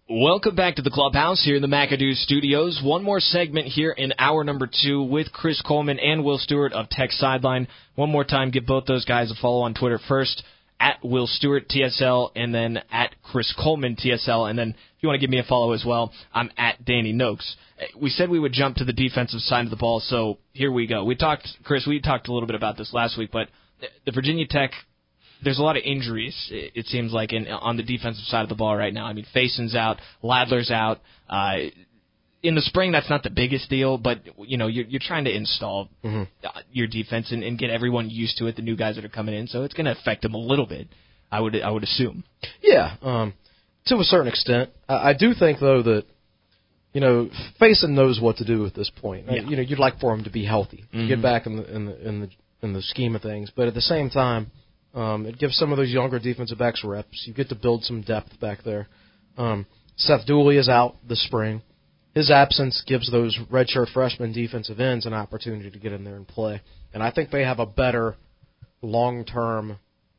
Welcome back to the Clubhouse here in the McAdoo Studios. One more segment here in hour number 2 with Chris Coleman and Will Stewart of Tech Sideline. One more time, give both those guys a follow on Twitter first, at Will Stewart TSL, and then at Chris Coleman TSL. And then if you want to give me a follow as well, I'm at Danny Noakes. We said we would jump to the defensive side of the ball, so here we go. Chris, we talked a little bit about this last week, but the Virginia Tech, there's a lot of injuries, it seems like, on the defensive side of the ball right now. I mean, Faison's out, Ladler's out. In the spring, that's not the biggest deal, but you're trying to install your defense and get everyone used to it, the new guys that are coming in, so it's going to affect them a little bit, I would assume. Yeah, to a certain extent. I do think, though, that Faison knows what to do at this point. Yeah. You'd like for him to be healthy, get back in the scheme of things, but at the same time, it gives some of those younger defensive backs reps. You get to build some depth back there. Seth Dooley is out this spring. His absence gives those redshirt freshman defensive ends an opportunity to get in there and play. And I think they have a better long-term,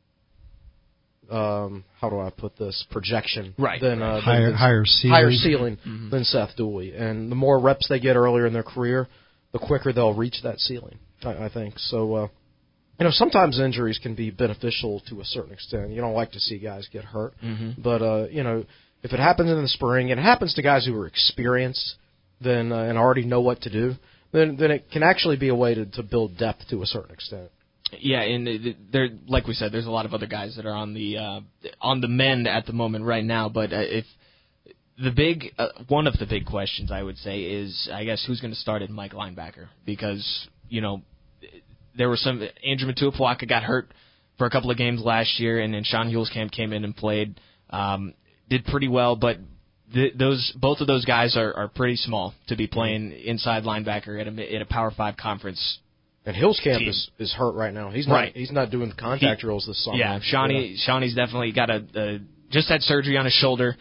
how do I put this, projection than higher ceiling than Seth Dooley. And the more reps they get earlier in their career, the quicker they'll reach that ceiling, I think. So, sometimes injuries can be beneficial to a certain extent. You don't like to see guys get hurt. But, if it happens in the spring, and it happens to guys who are experienced and already know what to do, then it can actually be a way to build depth to a certain extent. Yeah, and like we said, there's a lot of other guys that are on the mend at the moment right now. But if one of the big questions I would say is, I guess, who's going to start at Mike linebacker? Because there were Andrew Matuapuaka got hurt for a couple of games last year, and then Sean Hulskamp came in and played, did pretty well, but both of those guys are pretty small to be playing inside linebacker at a Power 5 conference. And Hulskamp is hurt right now. He's not doing the contact drills this summer. Yeah, Shawnee's definitely got just had surgery on his shoulder.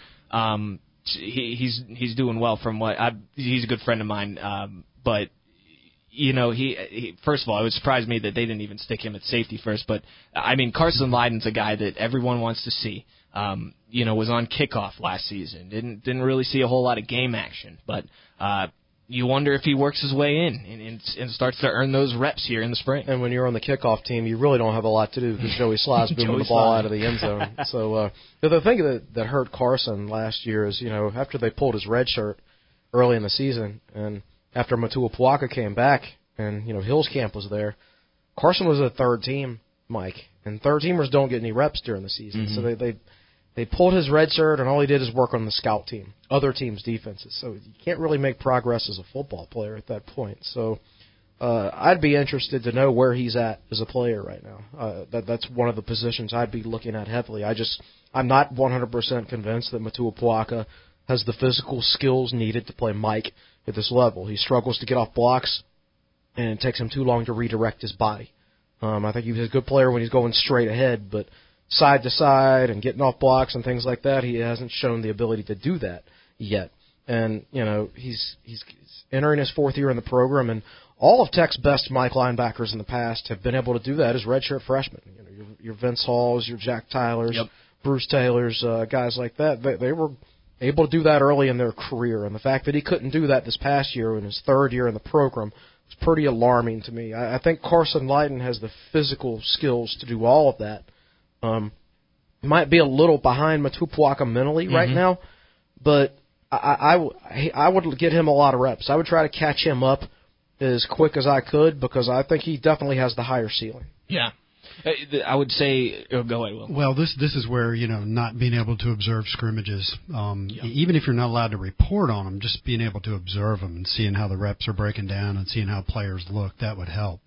He's doing well he's a good friend of mine, but he first of all, it would surprise me that they didn't even stick him at safety first. But I mean, Carson Leiden's a guy that everyone wants to see. Was on kickoff last season. Didn't really see a whole lot of game action, but you wonder if he works his way in and starts to earn those reps here in the spring. And when you're on the kickoff team, you really don't have a lot to do because Joey Sly's booming the ball out of the end zone. So the thing that hurt Carson last year is, after they pulled his red shirt early in the season, and after Matuapuaka came back and, Hulskamp was there, Carson was a third team, Mike. And third-teamers don't get any reps during the season. So they pulled his red shirt, and all he did is work on the scout team, other teams' defenses. So you can't really make progress as a football player at that point. So I'd be interested to know where he's at as a player right now. That's one of the positions I'd be looking at heavily. I'm not 100% convinced that Matuapuaka has the physical skills needed to play Mike at this level. He struggles to get off blocks, and it takes him too long to redirect his body. I think he's a good player when he's going straight ahead, but side to side and getting off blocks and things like that, he hasn't shown the ability to do that yet. And, he's entering his fourth year in the program, and all of Tech's best Mike linebackers in the past have been able to do that as redshirt freshmen. Your Vince Halls, your Jack Tylers, Bruce Taylors, guys like that. They were able to do that early in their career, and the fact that he couldn't do that this past year in his third year in the program was pretty alarming to me. I think Carson Leiden has the physical skills to do all of that. He might be a little behind Matuapuaka mentally right now, but I would get him a lot of reps. I would try to catch him up as quick as I could because I think he definitely has the higher ceiling. Yeah. I would say, go ahead, Will. Well, this is where, not being able to observe scrimmages, even if you're not allowed to report on them, just being able to observe them and seeing how the reps are breaking down and seeing how players look, that would help.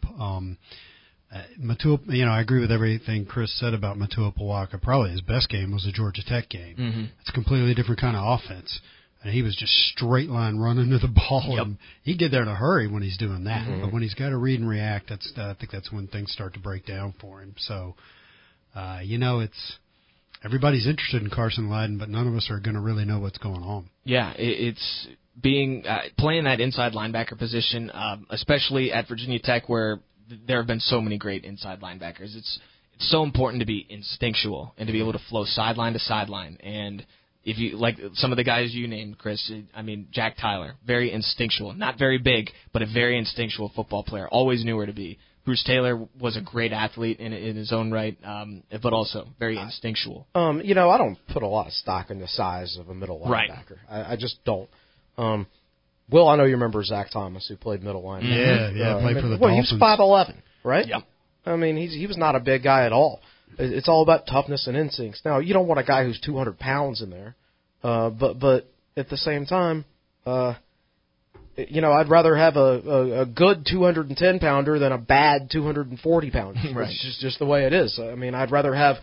I agree with everything Chris said about Matuapuaka. Probably his best game was the Georgia Tech game. It's a completely different kind of offense. And he was just straight line running to the ball. And he get there in a hurry when he's doing that. But when he's got to read and react, I think that's when things start to break down for him. So, it's everybody's interested in Carson Leiden, but none of us are going to really know what's going on. Yeah, it's playing that inside linebacker position, especially at Virginia Tech where there have been so many great inside linebackers. It's so important to be instinctual and to be able to flow sideline to sideline. And if you like some of the guys you named, Chris, I mean, Jack Tyler, very instinctual, not very big, but a very instinctual football player, always knew where to be. Bruce Taylor was a great athlete in his own right, but also very instinctual. I don't put a lot of stock in the size of a middle linebacker. Right. I just don't. Will, I know you remember Zach Thomas, who played middle linebacker. Yeah, played for the Dolphins. He was 5'11", right? Yep. I mean, he was not a big guy at all. It's all about toughness and instincts. Now, you don't want a guy who's 200 pounds in there, but at the same time, I'd rather have a good 210-pounder than a bad 240-pounder. Right. It's just the way it is. I mean, I'd rather have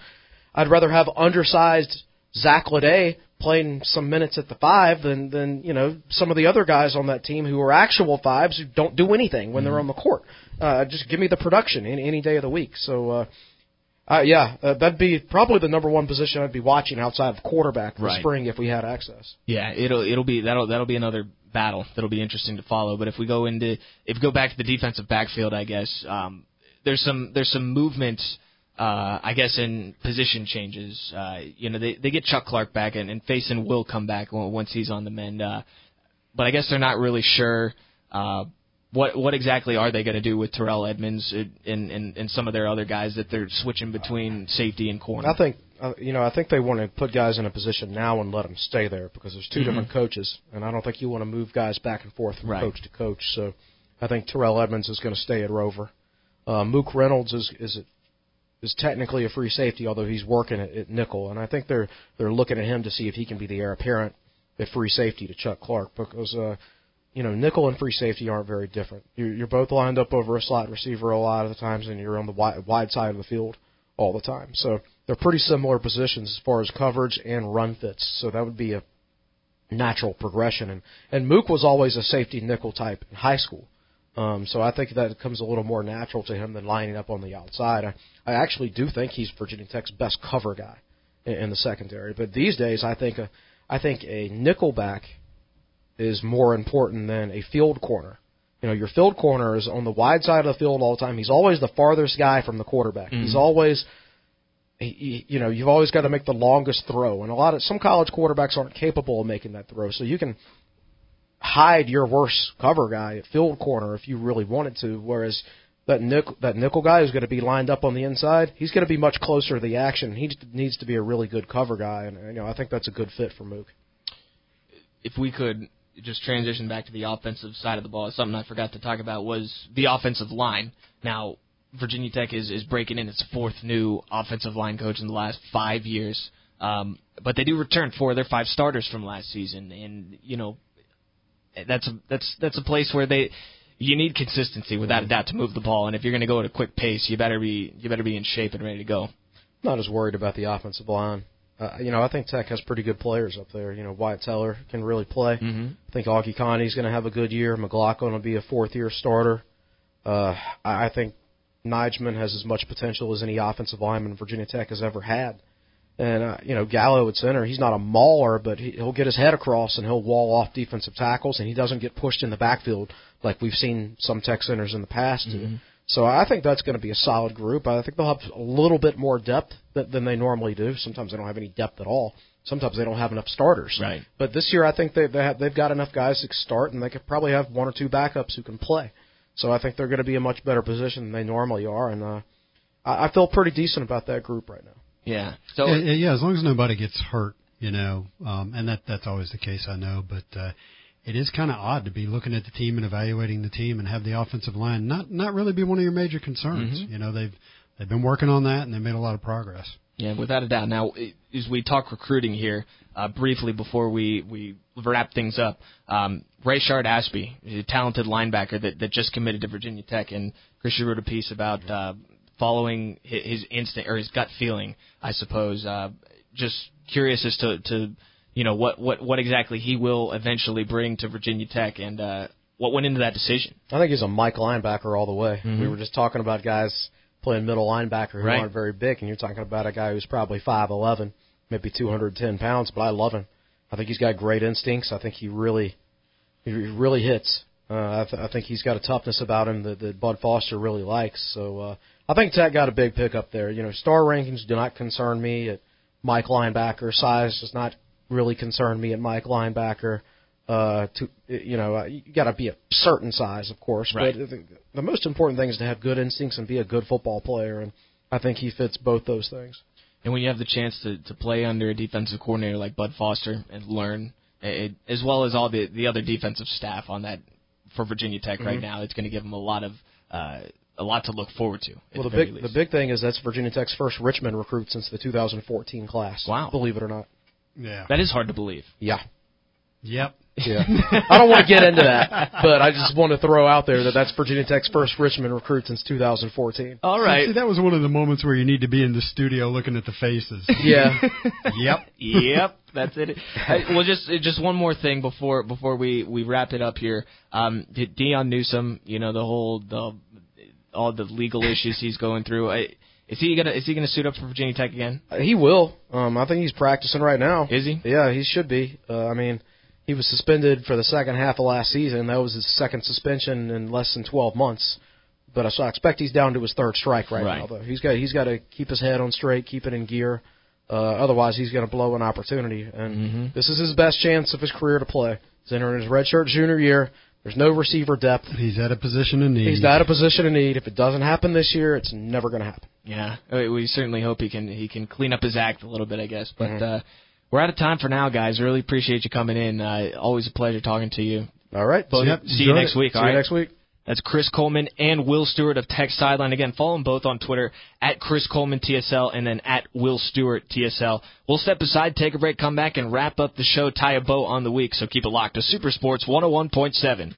undersized Zach Leday playing some minutes at the 5 than some of the other guys on that team who are actual 5s who don't do anything when they're on the court. Just give me the production any day of the week. So, that'd be probably the number one position I'd be watching outside of quarterback this spring if we had access. Yeah, that'll be another battle that'll be interesting to follow. But if we go back to the defensive backfield, I guess there's some movement. I guess in position changes. They get Chuck Clark back and Faison will come back once he's on the mend. But I guess they're not really sure. What exactly are they going to do with Terrell Edmonds and some of their other guys that they're switching between safety and corner? I think they want to put guys in a position now and let them stay there because there's two different coaches, and I don't think you want to move guys back and forth from coach to coach. So I think Terrell Edmonds is going to stay at Rover. Mook Reynolds is technically a free safety, although he's working at nickel, and I think they're looking at him to see if he can be the heir apparent at free safety to Chuck Clark because. Nickel and free safety aren't very different. You're both lined up over a slot receiver a lot of the times, and you're on the wide side of the field all the time. So they're pretty similar positions as far as coverage and run fits. So that would be a natural progression. And Mook was always a safety nickel type in high school. So I think that comes a little more natural to him than lining up on the outside. I actually do think he's Virginia Tech's best cover guy in the secondary. But these days, I think a nickel back is more important than a field corner. Your field corner is on the wide side of the field all the time. He's always the farthest guy from the quarterback. He's always, you've always got to make the longest throw. And some college quarterbacks aren't capable of making that throw. So you can hide your worst cover guy at field corner if you really wanted to. Whereas that nickel guy who's going to be lined up on the inside, he's going to be much closer to the action. He needs to be a really good cover guy. And I think that's a good fit for Mook. If we could just transition back to the offensive side of the ball, something I forgot to talk about was the offensive line. Now, Virginia Tech is breaking in its fourth new offensive line coach in the last 5 years, but they do return 4 of their 5 starters from last season, and that's a place where you need consistency without a doubt to move the ball, and if you're going to go at a quick pace, you better be in shape and ready to go. Not as worried about the offensive line. I think Tech has pretty good players up there. Wyatt Teller can really play. I think Augie Connie's going to have a good year. McLaughlin will be a fourth-year starter. I think Nijman has as much potential as any offensive lineman Virginia Tech has ever had. And, Gallo at center, he's not a mauler, but he'll get his head across and he'll wall off defensive tackles, and he doesn't get pushed in the backfield like we've seen some Tech centers in the past do. So I think that's going to be a solid group. I think they'll have a little bit more depth than they normally do. Sometimes they don't have any depth at all. Sometimes they don't have enough starters. Right. But this year I think they've got enough guys to start, and they could probably have 1 or 2 backups who can play. So I think they're going to be in a much better position than they normally are, and I feel pretty decent about that group right now. Yeah. So yeah, as long as nobody gets hurt, and that's always the case, I know, but it is kind of odd to be looking at the team and evaluating the team and have the offensive line not really be one of your major concerns. They've been working on that, and they made a lot of progress. Yeah, without a doubt. Now, as we talk recruiting here, briefly before we wrap things up, Rayshard Ashby, a talented linebacker that just committed to Virginia Tech, and Chris wrote a piece about following his instinct or his gut feeling, I suppose. Just curious as to what exactly he will eventually bring to Virginia Tech and what went into that decision. I think he's a Mike linebacker all the way. We were just talking about guys playing middle linebacker who aren't very big, and you're talking about a guy who's probably 5'11", maybe 210 pounds, but I love him. I think he's got great instincts. I think he really hits. I think he's got a toughness about him that Bud Foster really likes. So I think Tech got a big pickup there. Star rankings do not concern me at Mike linebacker. Size is not really concerned me at Mike linebacker. You got to be a certain size, of course, right. but the most important thing is to have good instincts and be a good football player, and I think he fits both those things. And when you have the chance to play under a defensive coordinator like Bud Foster and learn, as well as all the other defensive staff on that for Virginia Tech right now, it's going to give them a lot to look forward to. Well, the big thing is that's Virginia Tech's first Richmond recruit since the 2014 class. Wow. Believe it or not. Yeah. That is hard to believe. Yeah. Yep. Yeah. I don't want to get into that, but I just want to throw out there that that's Virginia Tech's first Richmond recruit since 2014. All right. See, that was one of the moments where you need to be in the studio looking at the faces. Yeah. Yep. That's it. Well, just one more thing before we wrap it up here. Deion Newsome, all the legal issues he's going through. Is he gonna suit up for Virginia Tech again? He will. I think he's practicing right now. Is he? Yeah, he should be. He was suspended for the second half of last season. That was his second suspension in less than 12 months. But so I expect he's down to his third strike right now. Though he's got to keep his head on straight, keep it in gear. Otherwise, he's going to blow an opportunity. And this is his best chance of his career to play. He's entering his redshirt junior year. There's no receiver depth. He's at a position of need. He's at a position of need. If it doesn't happen this year, it's never going to happen. Yeah, we certainly hope he can clean up his act a little bit, I guess. But we're out of time for now, guys. Really appreciate you coming in. Always a pleasure talking to you. All right. See you next week. See you next week. That's Chris Coleman and Will Stewart of Tech Sideline. Again, follow them both on Twitter, at Chris Coleman TSL and then at Will Stewart TSL. We'll step aside, take a break, come back, and wrap up the show, tie a bow on the week. So keep it locked to Super Sports 101.7.